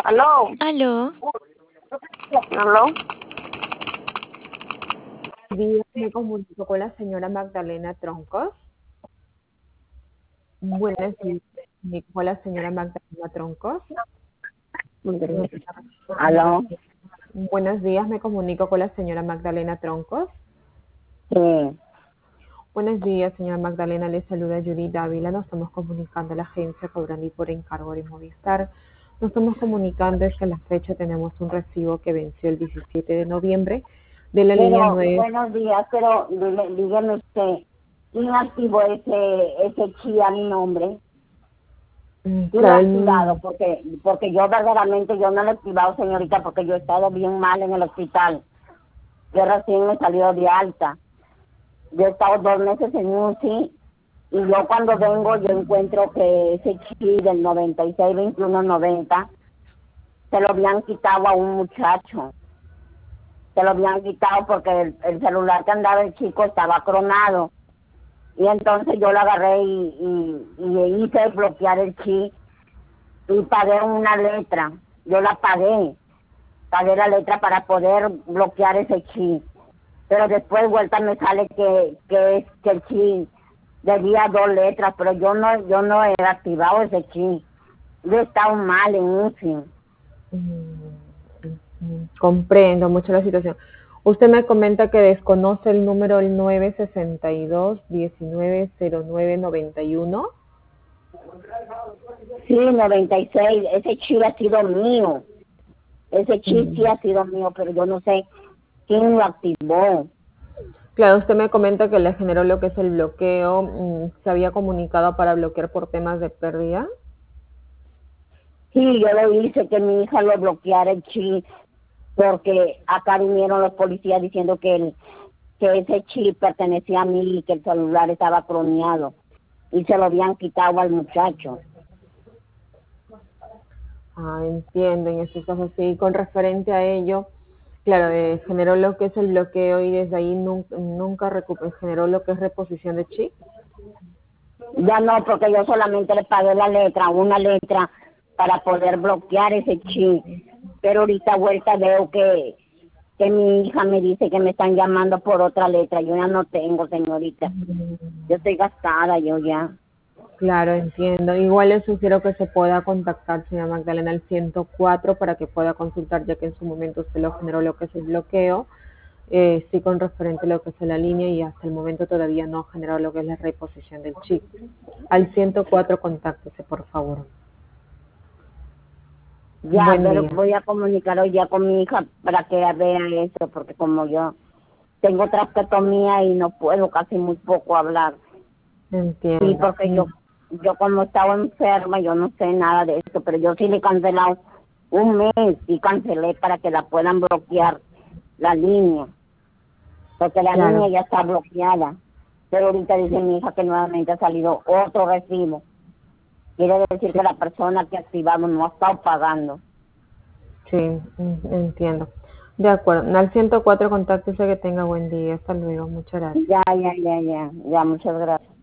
Aló, Aló, aló. Días me comunico con la señora Magdalena Troncos. Buenos días, me comunico con la señora Magdalena Troncos. Aló. Buenos días, me comunico con la señora Magdalena Troncos. Sí. Buenos días, señora Magdalena, le saluda Yuri Dávila. Nos estamos comunicando a la agencia Cobrandi por encargo de Movistar. Nos estamos comunicando es que a la fecha tenemos un recibo que venció el 17 de noviembre de la línea Pero, 9. buenos días, pero dígame usted, ¿quién activó ese chi a mi nombre? ¿Quién lo ha Claro, activado? Porque yo verdaderamente yo no lo he activado, señorita, porque yo he estado bien mal en el hospital. Yo recién he salido de alta. Yo he estado 2 meses en UCI y yo cuando vengo yo encuentro que ese chi del 96-21-90 se lo habían quitado a un muchacho. Se lo habían quitado porque el celular que andaba el chico estaba cronado. Y entonces yo lo agarré y hice bloquear el chip y pagué una letra. Yo la pagué la letra para poder bloquear ese chip. Pero después vuelta me sale que el chip debía 2 letras, pero yo no he activado ese chip. Yo he estado mal en UCI. Comprendo mucho la situación. Usted me comenta que desconoce el número el 962-190991. Sí, 96, ese chip ha sido mío. Ese chip sí ha sido mío, pero yo no sé quién lo activó. Claro, usted me comenta que le generó lo que es el bloqueo. ¿Se había comunicado para bloquear por temas de pérdida? Sí, yo lo hice que mi hija lo bloqueara el chip, porque acá vinieron los policías diciendo que ese chip pertenecía a mí y que el celular estaba croneado y se lo habían quitado al muchacho. Entiendo, en este caso sí, con referente a ello, claro, generó lo que es el bloqueo y desde ahí nunca generó lo que es reposición de chip. Ya no, porque yo solamente le pagué una letra para poder bloquear ese chip, pero ahorita vuelta veo que mi hija me dice que me están llamando por otra letra. Yo ya no tengo, señorita. Yo estoy gastada, yo ya. Claro, entiendo. Igual le sugiero que se pueda contactar, señora Magdalena, al 104 para que pueda consultar, ya que en su momento se lo generó lo que es el bloqueo, sí con referente a lo que es la línea y hasta el momento todavía no ha generado lo que es la reposición del chip. Al 104 contáctese, por favor. Ya, Buen pero día. voy a comunicar hoy ya con mi hija para que vea eso, porque como yo tengo traqueotomía y no puedo casi muy poco hablar. Sí, Entiendo. porque yo como estaba enferma, yo no sé nada de esto, pero yo sí le he cancelado un mes y cancelé para que la puedan bloquear la línea, porque la Claro. línea ya está bloqueada. Pero ahorita dice mi hija que nuevamente ha salido otro recibo. Quiere decir Sí, que la persona que activamos no ha estado pagando. sí, entiendo. De acuerdo. Al 104 contáctese, que tenga buen día. Hasta luego. Muchas gracias. Ya, muchas gracias.